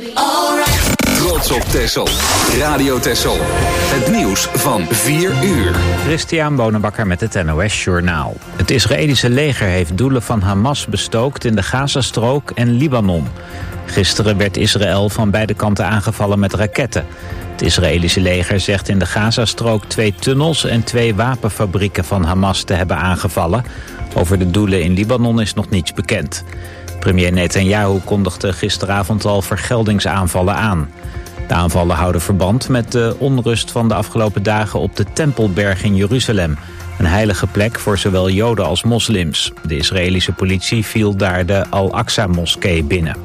Trots op Texel. Radio Texel. Het nieuws van 4 uur. Christian Bonenbakker met het NOS Journaal. Het Israëlische leger heeft doelen van Hamas bestookt in de Gazastrook en Libanon. Gisteren werd Israël van beide kanten aangevallen met raketten. Het Israëlische leger zegt in de Gazastrook 2 tunnels en 2 wapenfabrieken van Hamas te hebben aangevallen. Over de doelen in Libanon is nog niets bekend. Premier Netanyahu kondigde gisteravond al vergeldingsaanvallen aan. De aanvallen houden verband met de onrust van de afgelopen dagen op de Tempelberg in Jeruzalem. Een heilige plek voor zowel Joden als moslims. De Israëlische politie viel daar de Al-Aqsa-moskee binnen.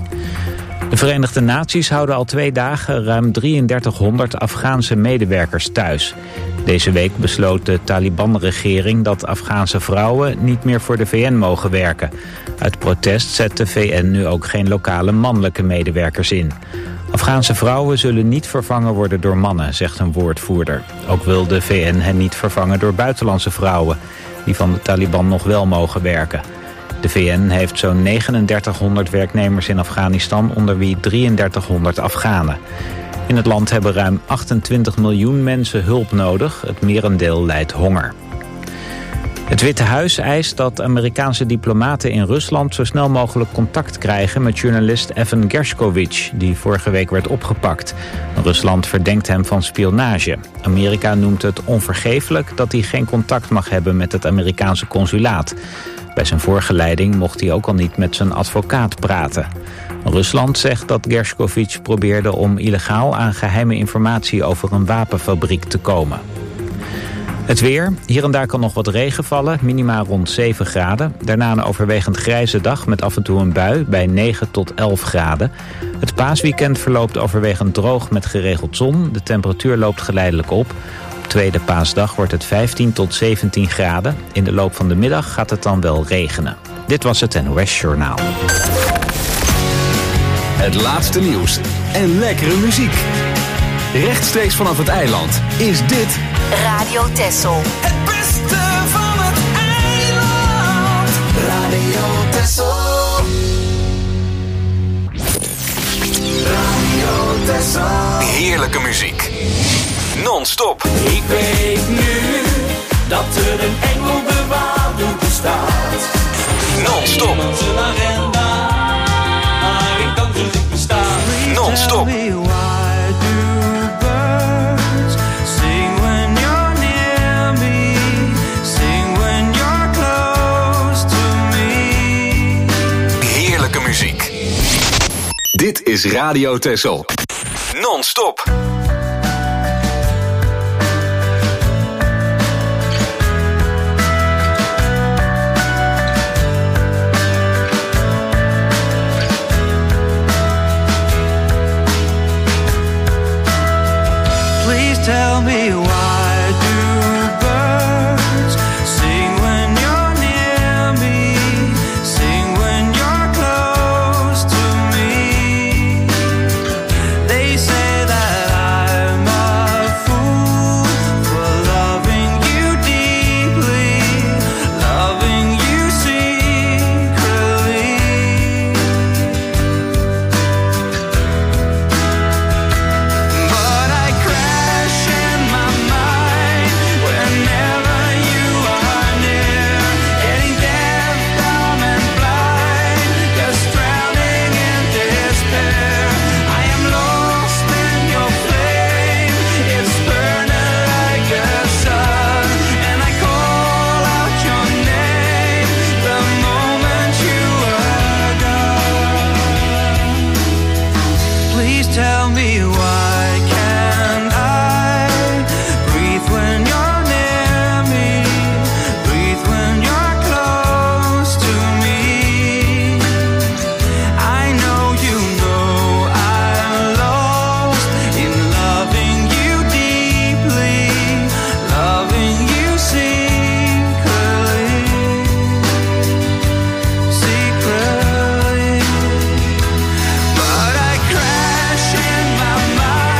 De Verenigde Naties houden al 2 dagen ruim 3300 Afghaanse medewerkers thuis. Deze week besloot de Taliban-regering dat Afghaanse vrouwen niet meer voor de VN mogen werken. Uit protest zet de VN nu ook geen lokale mannelijke medewerkers in. Afghaanse vrouwen zullen niet vervangen worden door mannen, zegt een woordvoerder. Ook wil de VN hen niet vervangen door buitenlandse vrouwen, die van de Taliban nog wel mogen werken. De VN heeft zo'n 3900 werknemers in Afghanistan, onder wie 3300 Afghanen. In het land hebben ruim 28 miljoen mensen hulp nodig. Het merendeel lijdt honger. Het Witte Huis eist dat Amerikaanse diplomaten in Rusland zo snel mogelijk contact krijgen met journalist Evan Gershkovich, die vorige week werd opgepakt. Rusland verdenkt hem van spionage. Amerika noemt het onvergeeflijk dat hij geen contact mag hebben met het Amerikaanse consulaat. Bij zijn voorgeleiding mocht hij ook al niet met zijn advocaat praten. Rusland zegt dat Gershkovich probeerde om illegaal aan geheime informatie over een wapenfabriek te komen. Het weer. Hier en daar kan nog wat regen vallen, minima rond 7 graden. Daarna een overwegend grijze dag met af en toe een bui bij 9 tot 11 graden. Het paasweekend verloopt overwegend droog met geregeld zon. De temperatuur loopt geleidelijk op. Op tweede paasdag wordt het 15 tot 17 graden. In de loop van de middag gaat het dan wel regenen. Dit was het NOS Journaal. Het laatste nieuws en lekkere muziek. Rechtstreeks vanaf het eiland is dit Radio Texel. Het beste van het eiland. Radio Texel. Radio Texel. heerlijke muziek. Non-stop. Ik weet nu dat er een engelbewaarder bestaat. Non-stop. Niemand zijn agenda, maar ik kan dus ik bestaan. Non-stop. Heerlijke muziek. Dit is Radio Texel. Non-stop. Please tell me why do birds sing when you're near me, sing when you're close to me. They say that I'm a fool for loving you deeply, loving you secretly. But I crash in my mind whenever you are near, getting deaf, dumb and blind, just drowning in despair. I am lost in your flame, it's burning like a sun, and I call out your name the moment you are gone. Please tell me why can't I breathe when you're near me, breathe when you're close to me. I know you know I'm lost in loving you deeply, loving you secretly, secretly. But I crash in my mind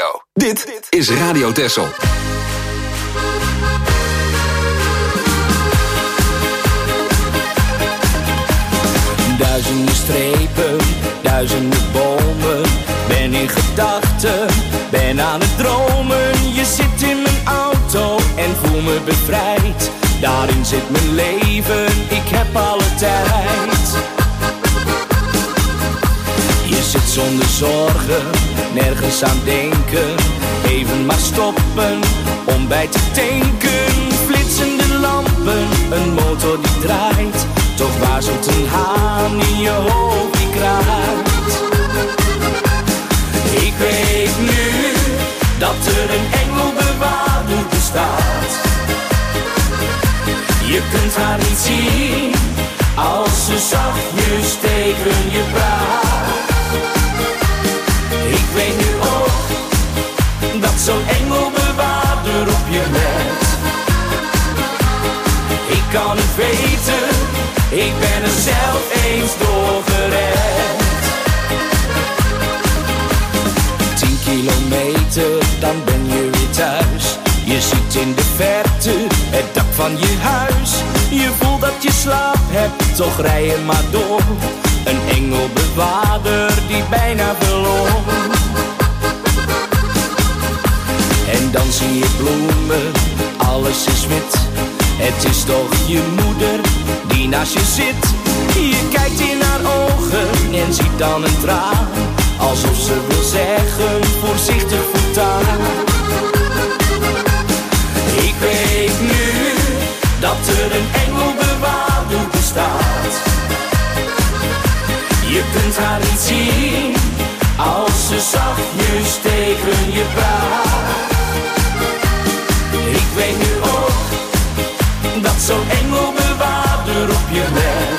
Dit is Radio Texel. Duizenden strepen, duizenden bomen. Ben in gedachten, ben aan het dromen. Je zit in mijn auto en voel me bevrijd. Daarin zit mijn leven, ik heb alle tijd. Je zit zonder zorgen, nergens aan denken. Even maar stoppen, om bij te tanken. Flitsende lampen, een motor die draait. Toch waarzelt een haan in je hoofd die kraait. Ik weet nu dat er een engelbewaarder bestaat. Je kunt haar niet zien als ze zachtjes tegen je praat. Ik weet nu ook dat zo'n engelbewaarder op je let. Ik kan het weten, ik ben er zelf eens door gered. 10 kilometer, dan ben je weer thuis. Je ziet in de verte het dak van je huis. Je voelt dat je slaap hebt, toch rij je maar door. Een engelbewaarder die bijna verloor. En dan zie je bloemen, alles is wit. Het is toch je moeder die naast je zit. Je kijkt in haar ogen en ziet dan een traan. Alsof ze wil zeggen, voorzichtig voortaan. Ik weet nu dat er een engelbewaarder bestaat. Je kunt haar niet zien als ze zachtjes tegen je praat. Ik weet nu ook dat zo'n engelbewaarder op je let.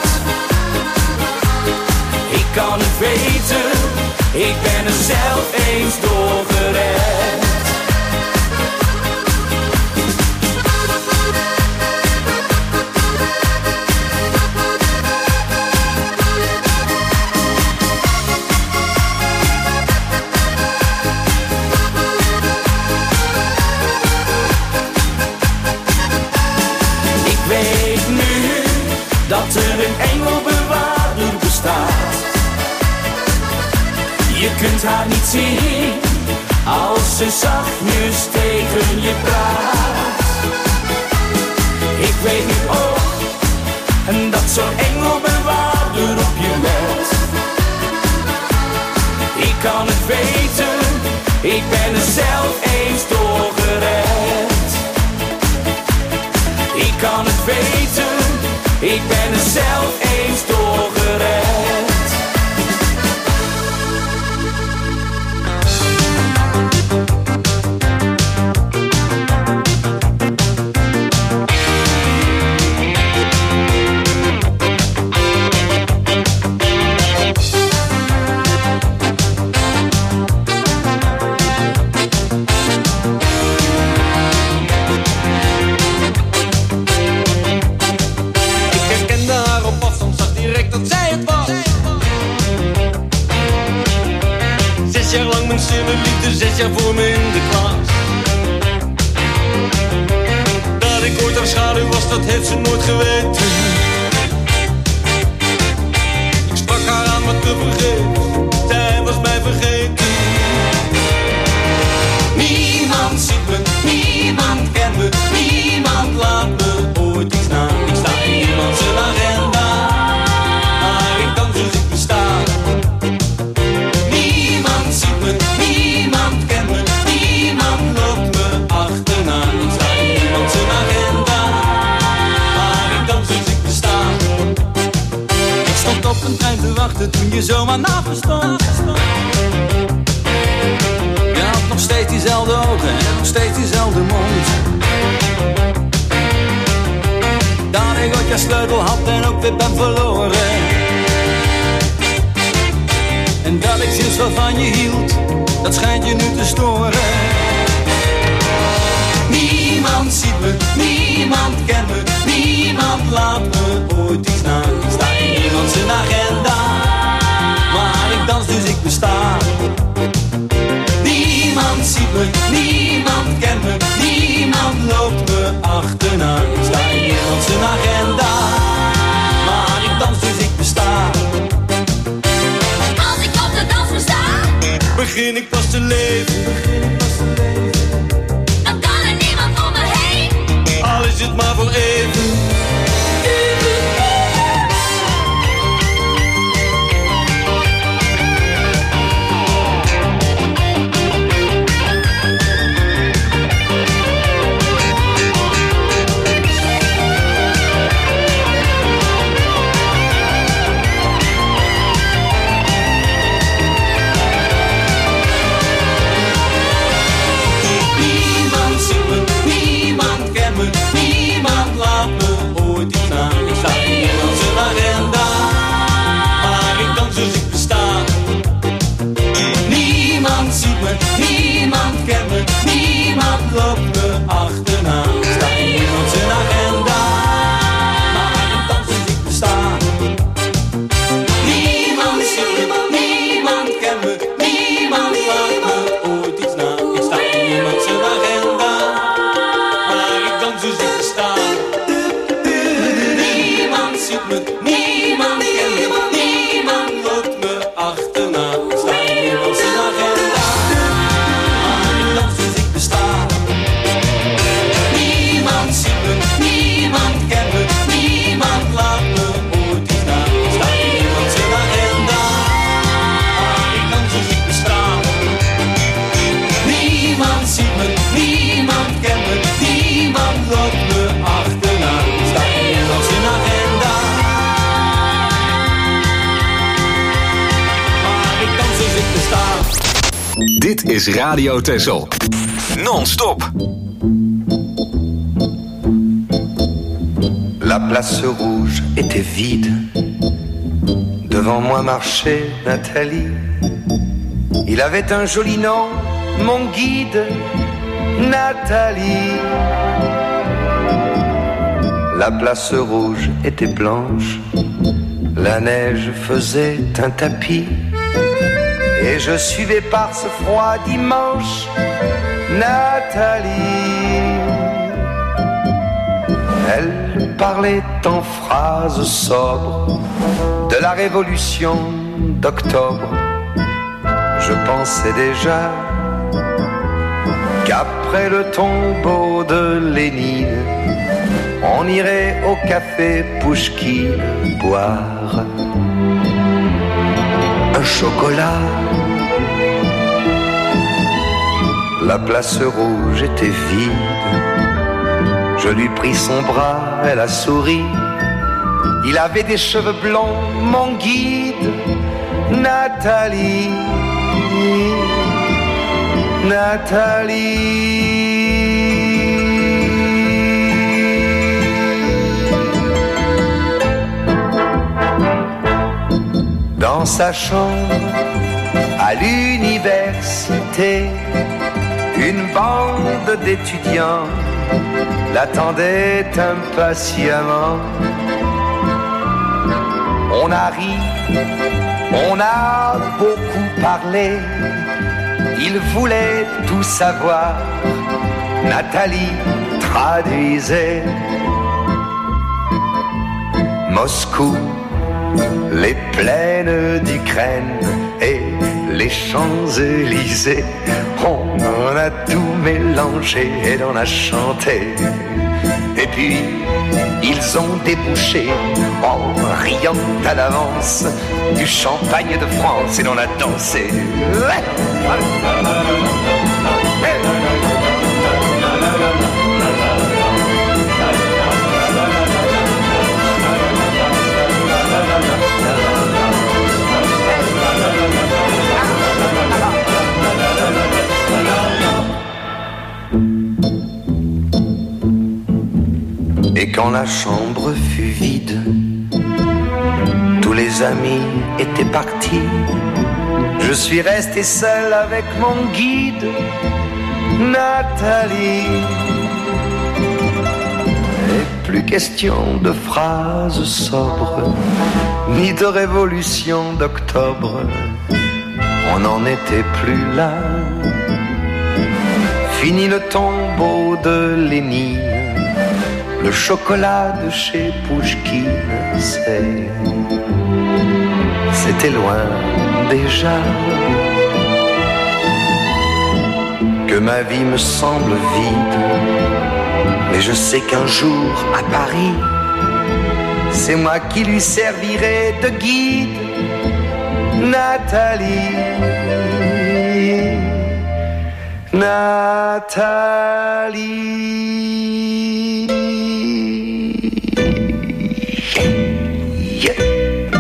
Ik kan het weten, ik ben er zelf eens door gered. Dat er een engelbewaarder bestaat. Je kunt haar niet zien als ze zachtjes tegen je praat. Ik weet nu ook dat zo'n engelbewaarder op je let. Ik kan het weten, ik ben er zelf eens door gered. Ik kan het weten, ik ben er zelf eens door gered. Zes jaar voor me in de klas. Dat ik ooit haar schaduw was, dat heeft ze nooit geweten. Ik sprak haar aan, maar te vergeefs. Zij was mij vergeten. Niemand ziet me, niemand kent me, niemand laat me ooit iets na. Ik sta in niemand zijn agenda, maar ik kan dus ik besta. Niemand ziet me, niemand kent me, niemand loopt me achterna. Ik sta in niemand zijn agenda, maar ik dans dus ik besta. Ik stond op een trein te wachten toen je zomaar naast me stond. Je had nog steeds diezelfde ogen en nog steeds diezelfde mond. Dat ik ooit je sleutel had en ook weer ben verloren. En dat ik sinds wat van je hield, dat schijnt je nu te storen. Niemand ziet me, niemand kent me, niemand laat me ooit iets na. Ik sta in niemand zijn agenda, maar ik dans dus ik besta. Niemand ziet me, niemand kent me, niemand loopt me achterna. Ik sta in niemand zijn agenda, maar ik dans dus ik besta. Als ik op de dansvloer sta, Begin ik pas te leven, dan kan er niemand om me heen. al is het maar voor even. Dit is Radio Texel. Non-stop. La place rouge était vide. Devant moi marchait Nathalie. Il avait un joli nom, mon guide, Nathalie. La place rouge était blanche. La neige faisait un tapis. Et je suivais par ce froid dimanche Nathalie. Elle parlait en phrases sobres de la révolution d'octobre. Je pensais déjà qu'après le tombeau de Lénine, on irait au café Pouchkine boire un chocolat. La place rouge était vide. Je lui pris son bras, elle a souri. Il avait des cheveux blonds, mon guide, Nathalie. Nathalie. Dans sa chambre, à l'université, une bande d'étudiants l'attendait impatiemment. On a ri, on a beaucoup parlé. Il voulait tout savoir. Nathalie traduisait. Moscou, les plaines d'Ukraine et les Champs-Élysées. On en a tout mélangé et on a chanté. Et puis ils ont débouché en riant à l'avance du champagne de France et l'on a dansé. Et quand la chambre fut vide, tous les amis étaient partis. Je suis resté seul avec mon guide, Nathalie. Et plus question de phrases sobres, ni de révolution d'octobre. On n'en était plus là. Fini le tombeau de Lénine, le chocolat de chez Pouchkine, c'était loin déjà. Que ma vie me semble vide, mais je sais qu'un jour à Paris, c'est moi qui lui servirai de guide. Nathalie, Nathalie. Yeah.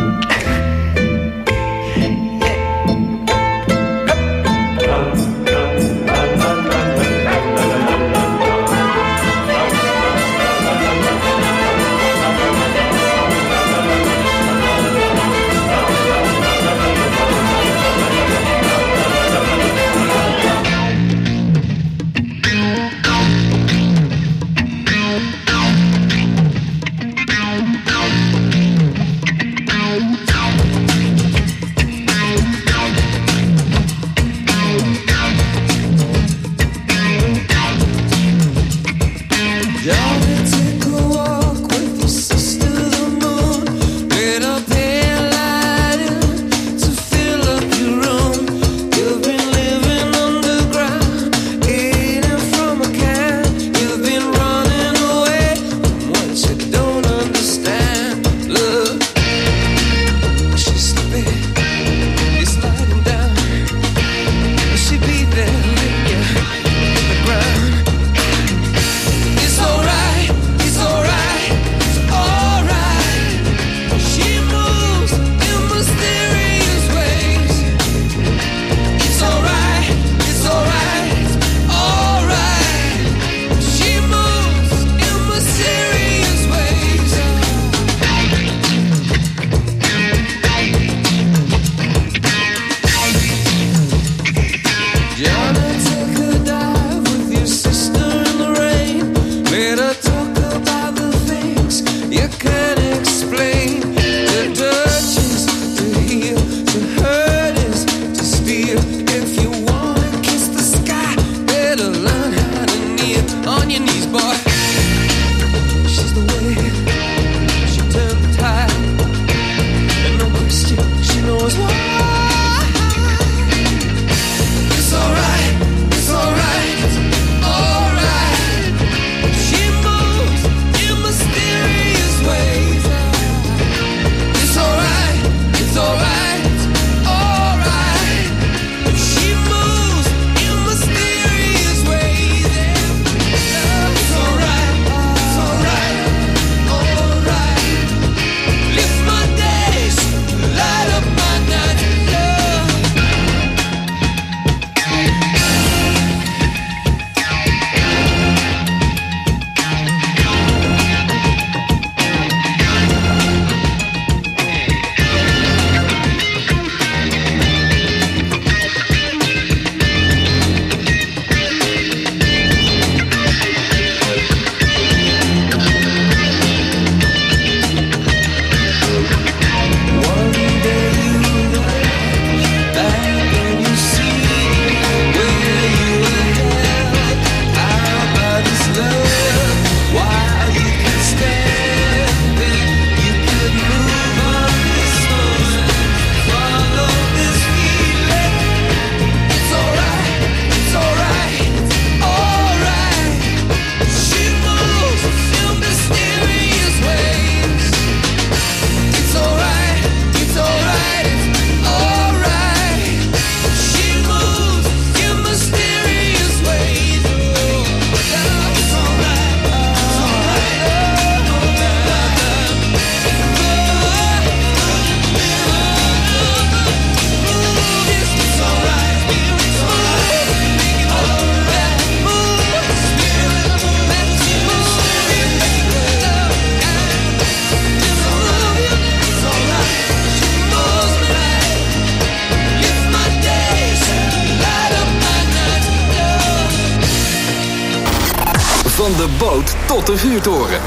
Van de boot tot de vuurtoren.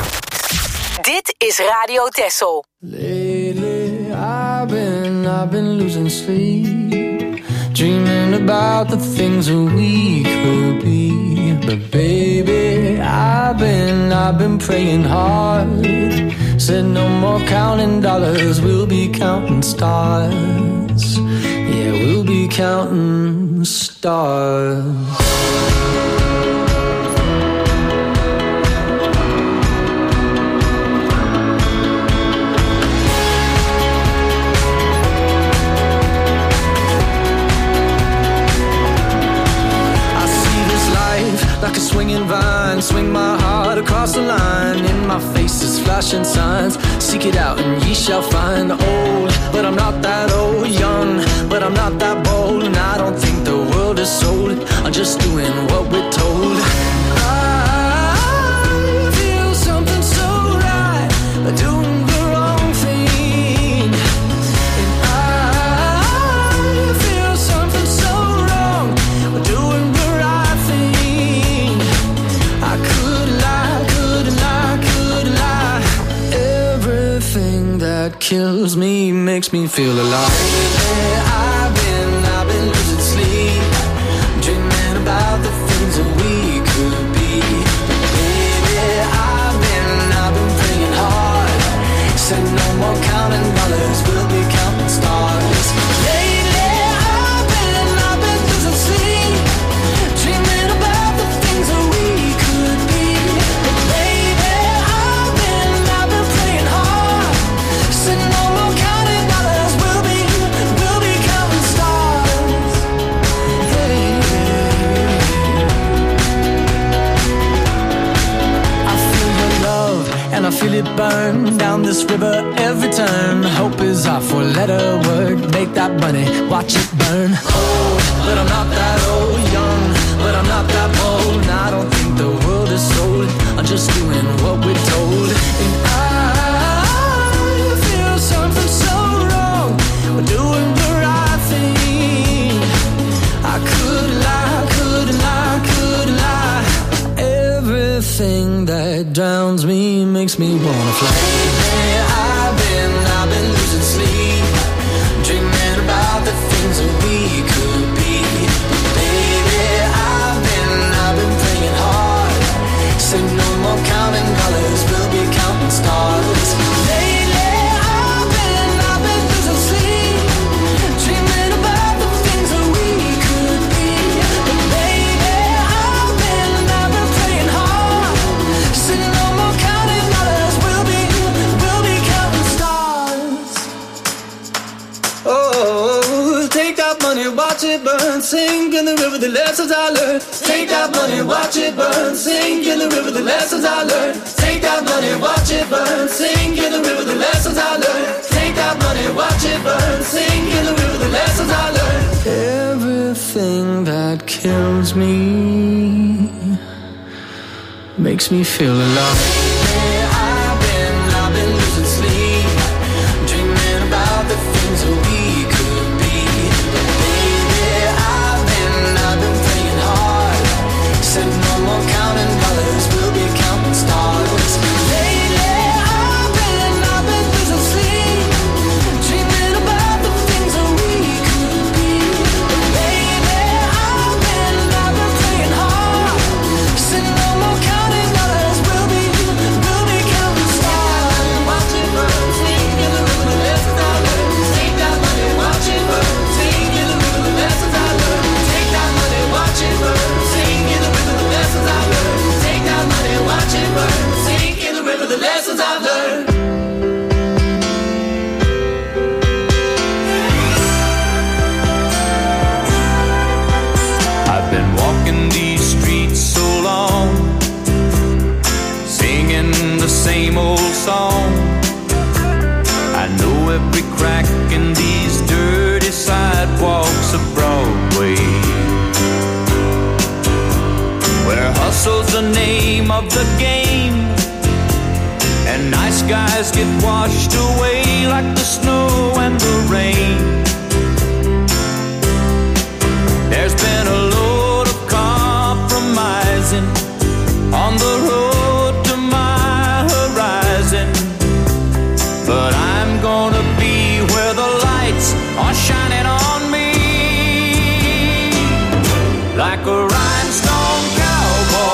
Dit is Radio Texel. Lately I've been losing sleep, dreaming about the things that we could be. But baby, I've been praying hard. Said no more counting dollars, we'll be counting stars. Yeah, we'll be counting stars. Like a swinging vine, swing my heart across the line. In my face is flashing signs. Seek it out and ye shall find. Old, but I'm not that old. Young, but I'm not that bold. And I don't think the world is sold. I'm just doing what we're told. I feel something so right, but doing the wrong thing. And I feel something so wrong, but doing the right thing. I could lie, could lie, could lie. Everything that kills me makes me feel alive. I've been losing sleep, dreaming about the things that we could be. Baby, I've been praying hard. Said no more counting dollars, we'll be counting stars. Lately, I've been losing sleep, dreaming about the things that we could be. But baby, I've been praying hard. Said no more counting dollars, we'll be counting stars. Hey. I feel your love and I feel it burn down this river every turn. Hope is our four-letter word. Make that money, watch it burn. Old, but I'm not that old. Young, but I'm not that bold. And I don't think the world is sold. I'm just doing what we're told. And I feel something so wrong. We're doing the right thing. I could lie, could lie, could lie. Everything that drowns me makes me wanna fly. I've been losing sleep, dreaming about the things that we could be. Baby, I've been praying hard. Say no more counting dollars, we'll be counting stars. Lately, I've been losing sleep, dreaming about the things that we could be. But baby, I've been praying hard. Say no more counting dollars, we'll be counting stars. Oh, take that money, watch it burn, sink in the river, the lessons I learned. Take that money, watch it burn, sink in the river, the lessons I learned. Take that money, watch it burn, sink in the river, the lessons I learned. Take that money, watch it burn, sink in the river, the lessons I learned. Everything that kills me makes me feel alive. I've been losing sleep, dreaming about the things that we could be. Baby, I've been praying hard. Said no more counting dollars, we'll be counting stars. Lately, I've been losing sleep, dreaming about the things that we could be. Baby, I've been praying hard. Said no more counting dollars, we'll be counting stars. Watch it burn, sing in the river, the lessons I learned. Take that money, watch it burn, sing in the river, the lessons I learned. Take that money, watch it burn, sing in the river, the lessons I learned. Take that money, watch it burn, sing in the river, the lessons I've learned. I've been walking these streets so long, singing the same old song. I know every crack in these dirty sidewalks of Broadway, where hustle's the name of the game, and nice guys get washed away like the snow and the rain. There's been a load of compromising on the road to my horizon, but I'm gonna be where the lights are shining on me, like a rhinestone cowboy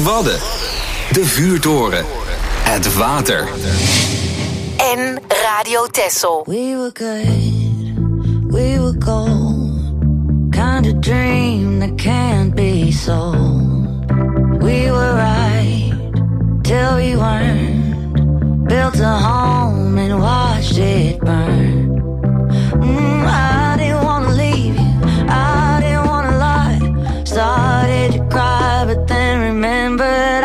De Wadden. De Vuurtoren. Het water. En Radio Texel. We were good, we were gold. Kind of dream that can't be sold. We were right till we weren't. Built a home and watched it burn. I didn't want to leave you, I didn't want to lie. Started to cry, but then remembered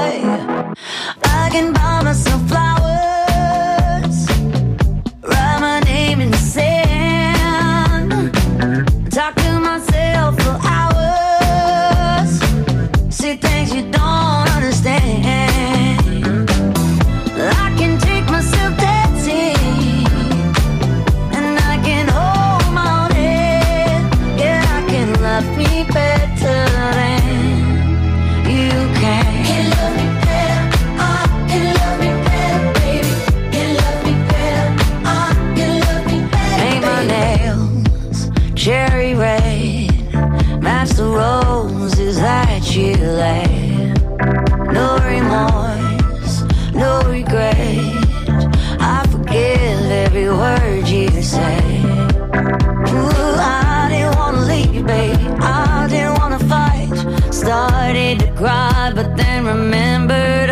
I can buy myself flowers, write my name in the sand, talk to myself for hours, see things you don't understand. I can take myself dancing, and I can hold my own head. Yeah, I can love me better than you can. Can love me better, can love me better, baby. Can love me better, can love me better. Paint my nails cherry red, match the roses that you laid. No remorse, no regret. I forgive every word you say. Ooh, I didn't wanna leave you, baby. I didn't wanna fight. Started to cry, but then remembered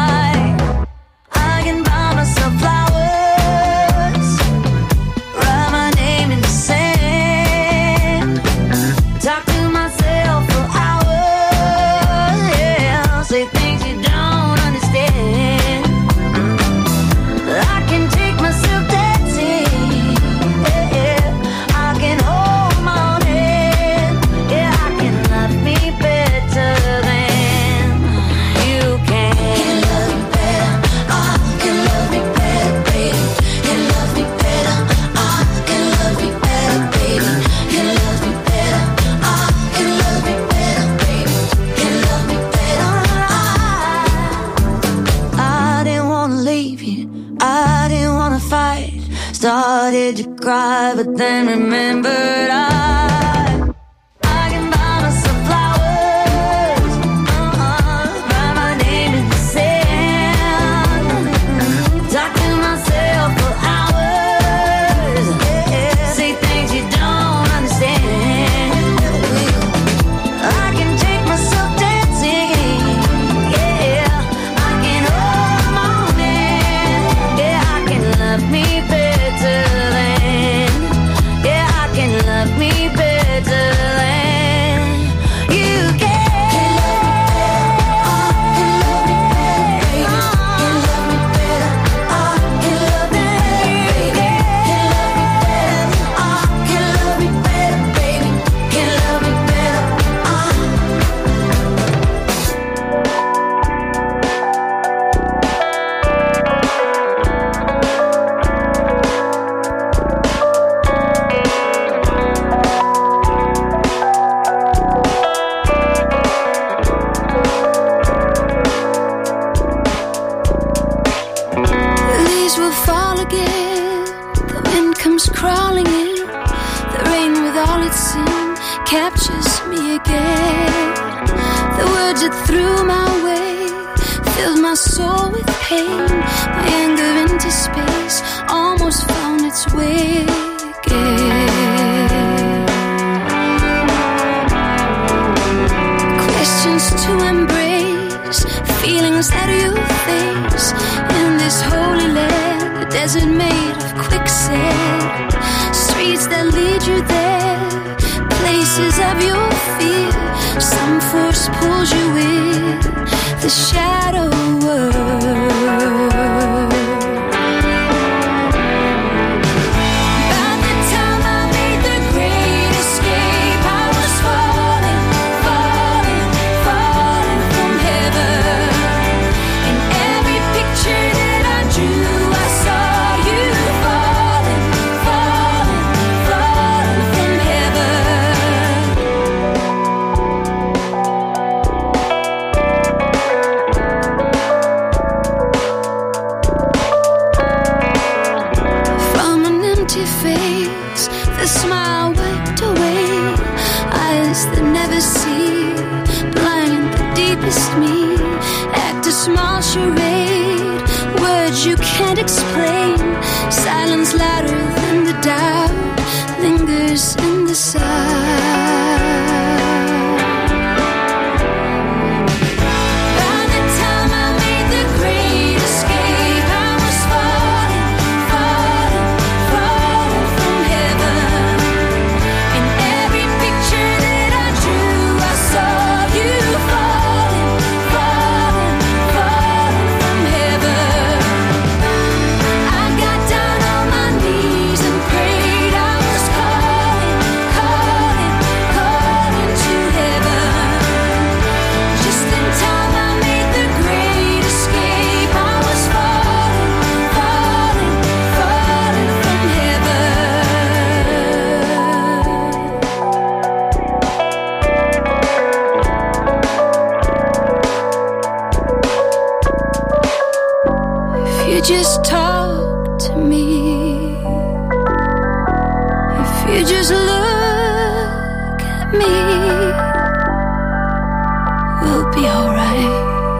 I can buy myself flowers, write my name in the sand, talk to myself for hours, yeah, say things you don't understand. I can take myself dancing, yeah, I can hold my own head, yeah, I can love me better than you can. Can love me better, can love me better, baby. Can love me better, can love me better, baby. Can love me better, can love me better, baby. Can love me better. I didn't wanna leave you, I didn't wanna fight. Started to cry, but then remembered I can buy myself flowers, write my name in the sand, talk to myself for hours, yeah, say things you don't understand. I can take myself dancing, yeah, I can hold my own hand, yeah, I can love me better than, yeah, I can love me better than you can. Can love me better, can love me better, can love me better, baby. Can love me better, the leaves will fall again, the wind comes crawling in, the rain with all its sin captures me again. The words it threw my way filled my soul with pain. My anger into space almost found its way again. Questions to embrace, feelings that you face in this holy land, a desert made of quicksand, streets that lead you there, places of your fear. Some force pulls you in the shadow world. By the time I made the great escape, I was falling, falling, falling from heaven. In every picture that I drew, I saw you falling, falling, falling from heaven. From an empty face, the smile wiped away. Eyes that never see, blind the deepest me. small charade. Words you can't explain. Silence louder than the doubt lingers in the side. Just talk to me. If you just look at me, we'll be alright.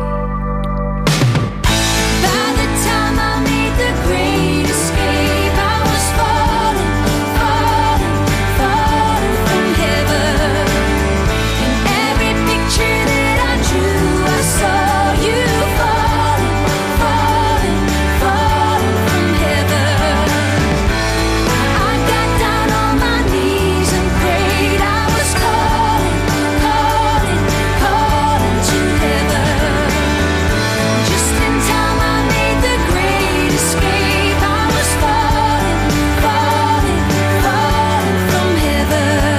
By the time I made the great escape, I was falling, falling, falling from heaven. In every picture that I drew, I saw you falling, falling, falling from heaven. I got down on my knees and prayed. I was calling, calling, calling to heaven. Just in time I made the great escape. I was falling, falling, falling from heaven.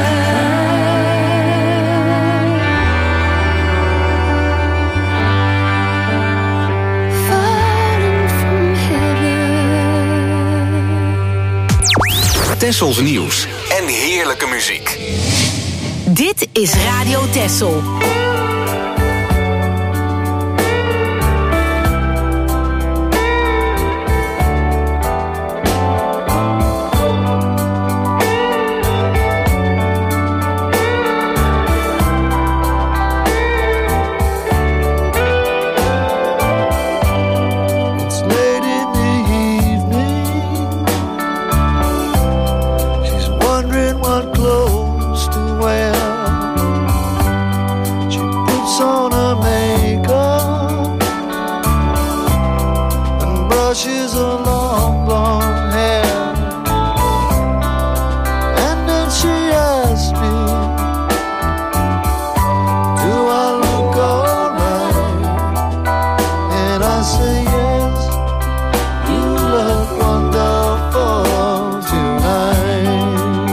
Falling from heaven. Tessels nieuws en heerlijke muziek. Dit is Radio Tessel. It's late in the evening. She's wondering what clothes to wear. She puts on her makeup and brushes her long blonde hair. And then she asks me, do I look alright? And I say yes, you look wonderful tonight.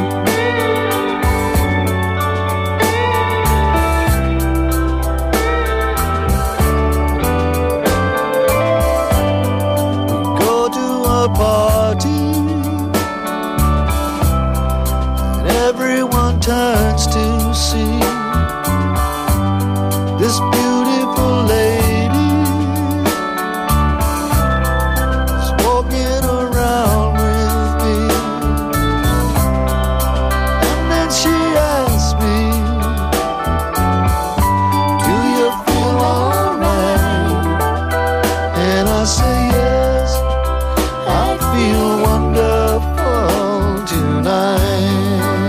We go to a party and everyone turns to see this beautiful lady is walking around with me. And then she asks me, do you feel alright? And I say yes, I feel wonderful tonight.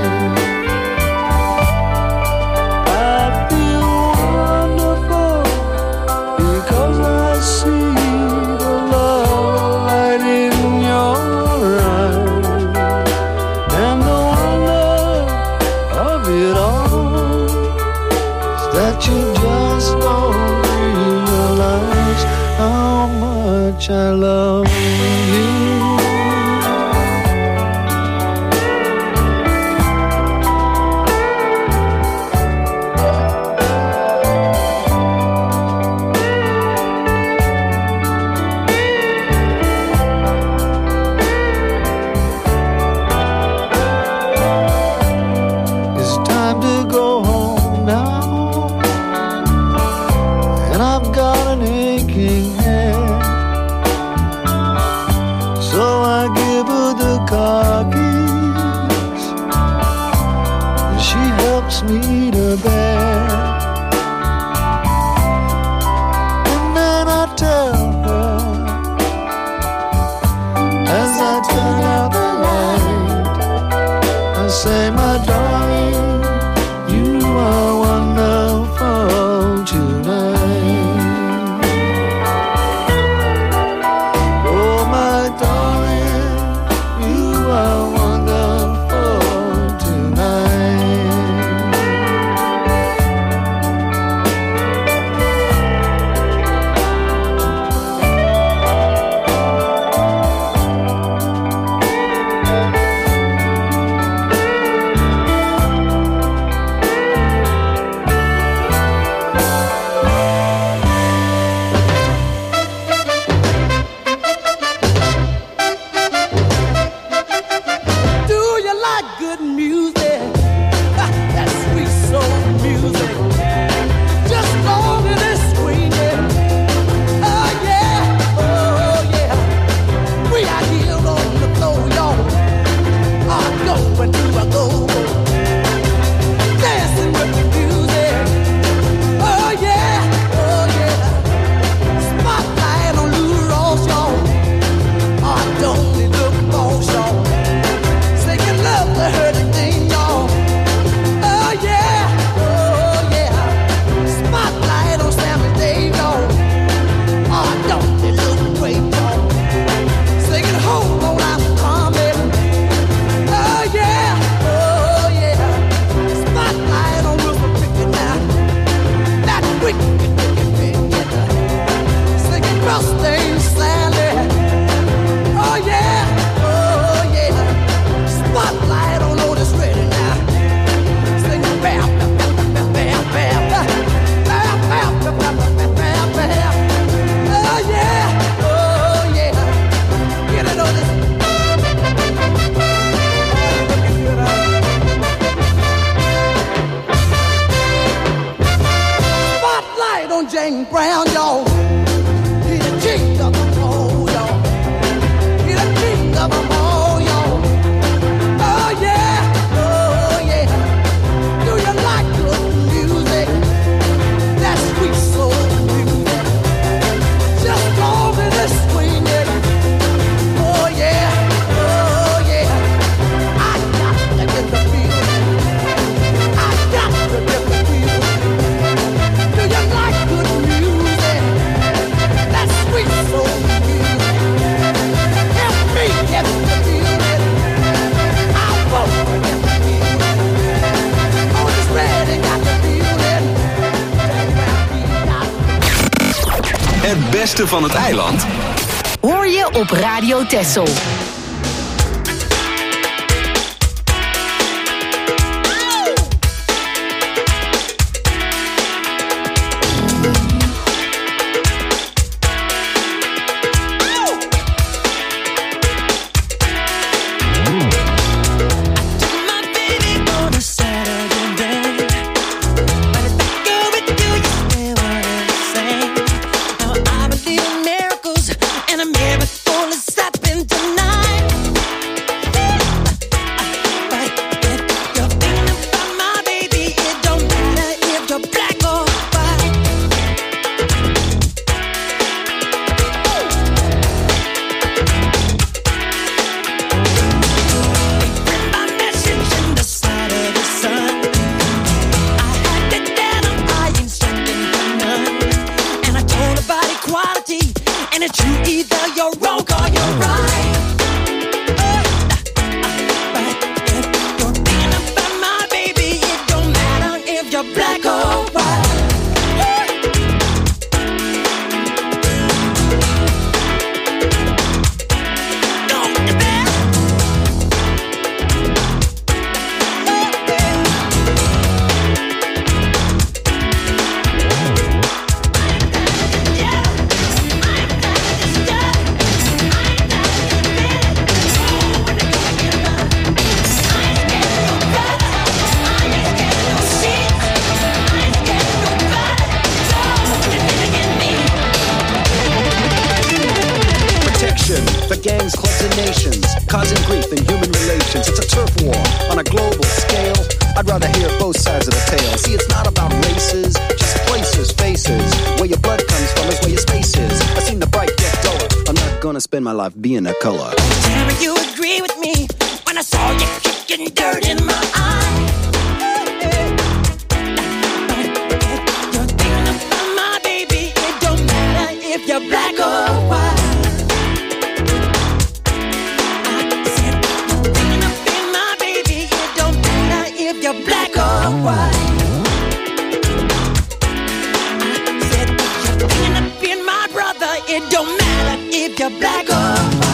I feel wonderful because I see the love light in your eyes. And the wonder of it all is that you just don't realize how much I love you. It's time to go home now, and I've got an aching head. So I give her the car keys, and she helps me to bed. And then say, my darling, you are wonderful tonight. Oh, my darling, you are wonderful tonight. Jane Brown, y'all. He the king of them all, y'all. He the king of them all, y'all. Oh yeah, oh yeah. Do you like good music? That sweet soul music. Just go with the swing it. Oh yeah, oh yeah. I got to get the feeling. I got to get the feeling. Do you like good music? That sweet soul music. Help me get the feeling. I won't forget the feeling. Oh, it's ready, got the feeling. Het beste van het eiland Hoor je op Radio Texel. Spend my life being a color. Tell me you agree with me when I saw you kick getting dirt in my eye. You're thinking about my baby. It don't matter if you're black or white. I said you're thinking about my baby. It don't matter if you're black or white. I said you're thinking about my brother. It don't matter if you're black or white.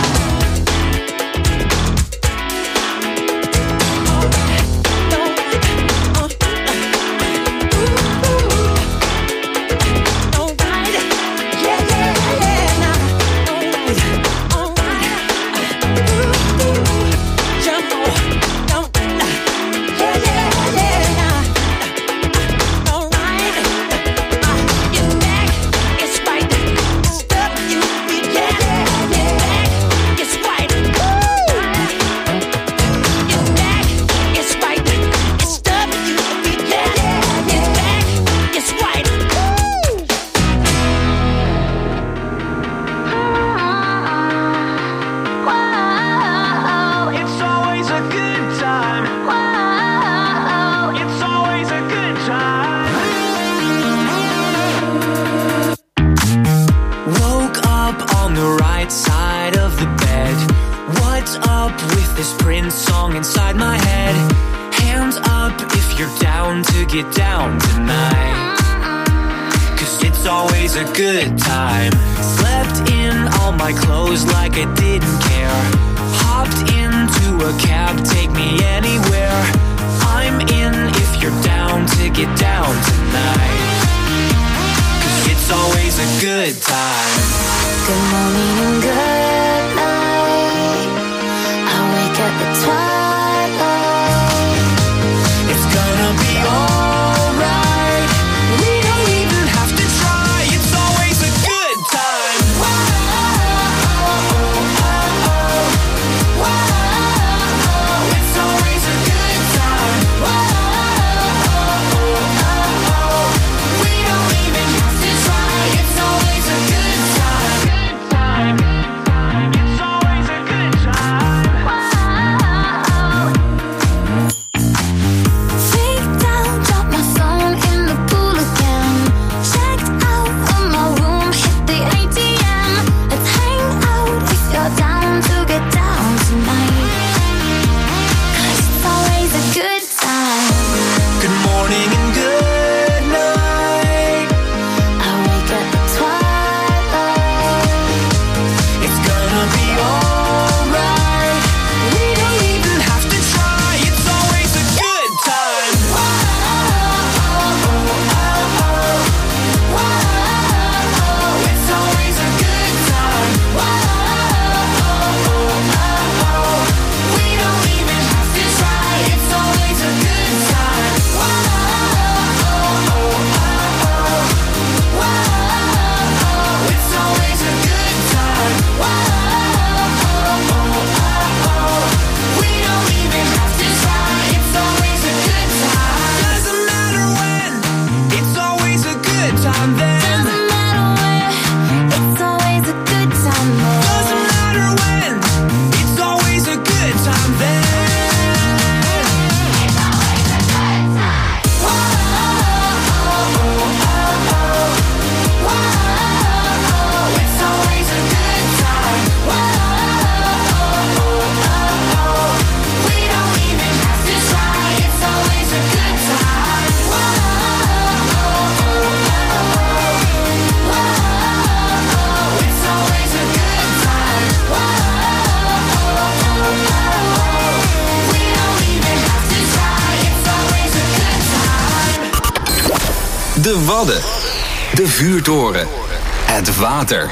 De Wadden. De Vuurtoren. Het water.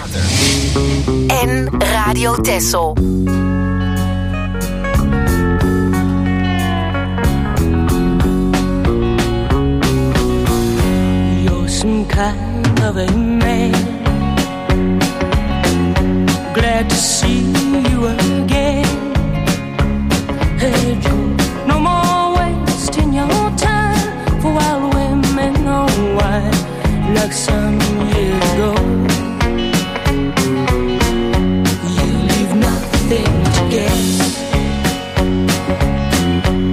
En Radio Texel. You're some kind of a man. Glad to see you again. Hey, Joe, no more wasting your time for wild women on wine like some years ago. You leave nothing to guess.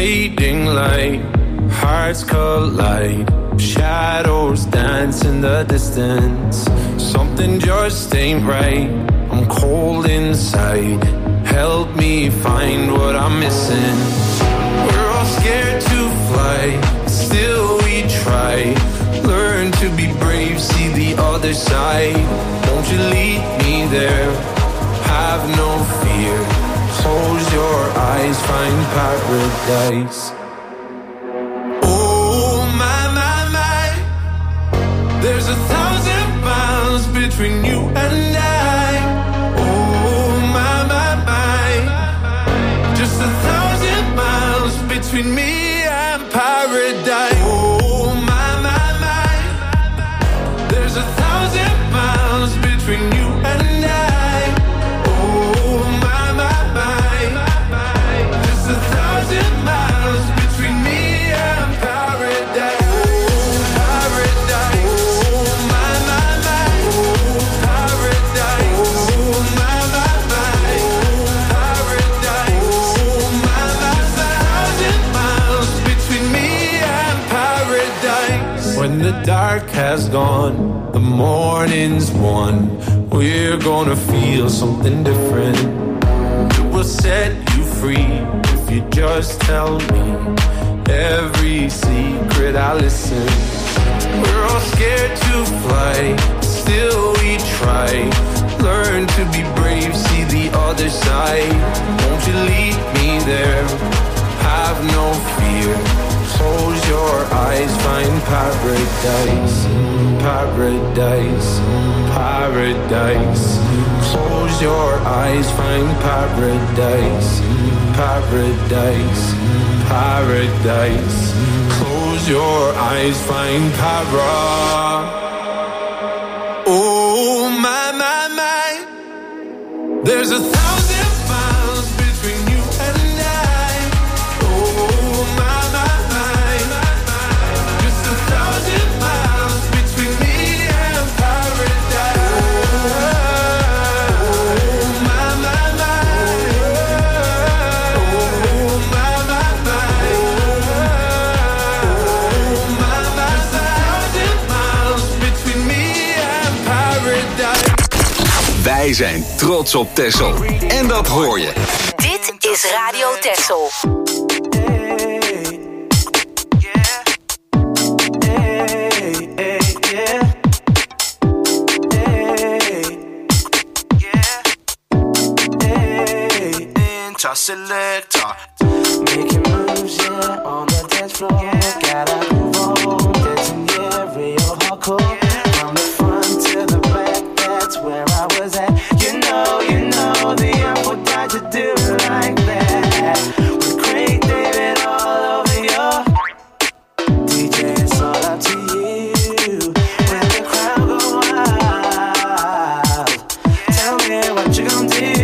fading light, hearts collide, shadows dance in the distance. Something just ain't right, I'm cold inside. Help me find what I'm missing. We're all scared to fly, still we try. Learn to be brave, see the other side. Won't you lead me there? Have no fear. Close your eyes, find paradise. Oh my, my, my. There's 1,000 miles between you and I. Oh my, my, my. Just 1,000 miles between me and paradise. Oh my, my, my. There's 1,000 miles between you and I. When the dark has gone, the morning's won. We're gonna feel something different. It will set you free if you just tell me every secret I listen. We're all scared to fly, still we try. Learn to be brave, see the other side. Won't you lead me there? Have no fear. Close your eyes, find paradise, paradise, paradise. Close your eyes, find paradise, paradise, paradise. Close your eyes, find para. Oh my, my, my. There's 1,000 miles between you and I. Oh my, my. Wij zijn trots op Texel. En dat hoor je. Dit is Radio Texel. Selector, making moves, yeah, on the dance floor. Gotta move on, dancing, yeah, real hardcore. From the front to the back, that's where I was at. You know, the apple died to do it like that. With Craig David all over your DJ, it's all up to you. When the crowd go wild, tell me what you gon' do.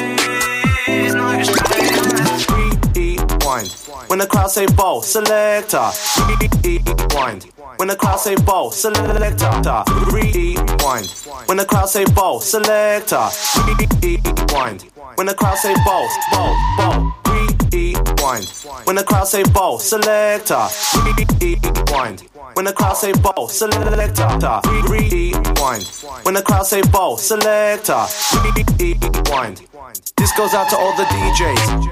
When the crowd say ball, selector, rewind. When the crowd say ball, selector, rewind. When the crowd say ball, selector, rewind. When the crowd say ball, rewind. When the crowd say ball, selector, rewind. When the crowd say ball, selector, rewind. When the crowd say ball, selector, rewind. This goes out to all the DJs.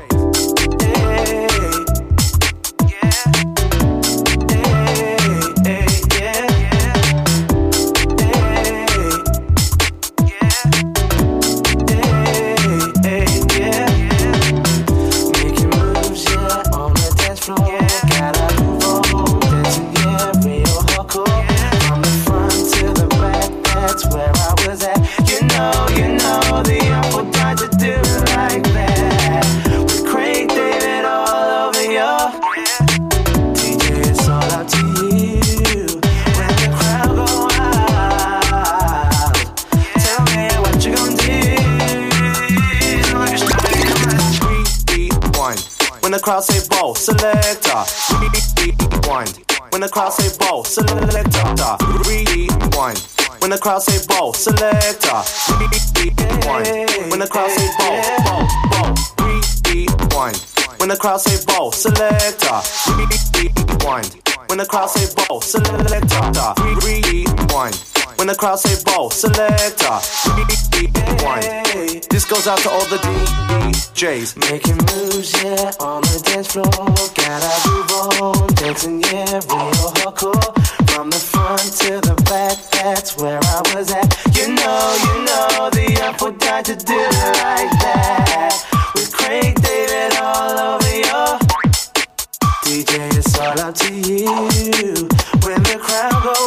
When the crowd say ball, selector, rewind. When the crowd say ball, selector, rewind. When the crowd say ball, selector, rewind. When the crowd say ball, rewind. When the crowd say ball, selector, rewind. When the crowd say ball, selector, rewind. When the crowd say ball, selector, rewind. This goes out to all the DJs. Making moves, yeah, on the dance floor. Gotta move on, dancing, yeah, real hardcore. From the front to the back, that's where I was at. You know, the apple died to do it like that. With Craig David all over your DJ, it's all up to you. When the crowd go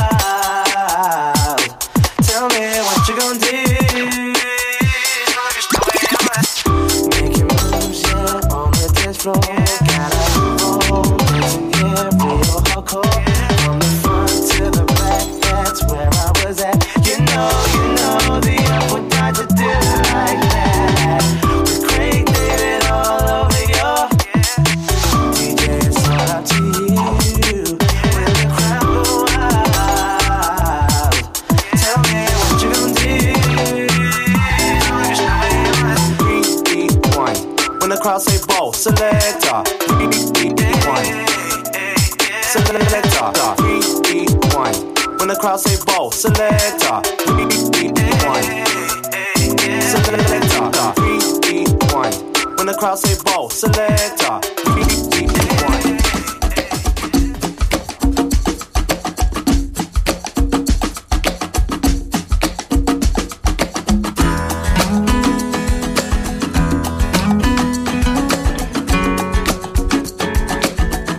wild, tell me what you gonna do. Making moves, yeah, on the dance floor. Gotta move on, dancing, yeah, real hardcore. From the front to the back, that's where I was at. You know, the apple died to do it like that. With Craig David all over your DJ, it's all up to you. When the crowd go wild, tell me what you gonna do. Rewind. When the crowd say ball, selector, rewind. Selector, rewind. When the crowd say ball, selector, rewind. Selector, rewind. When the crowd say ball, selector.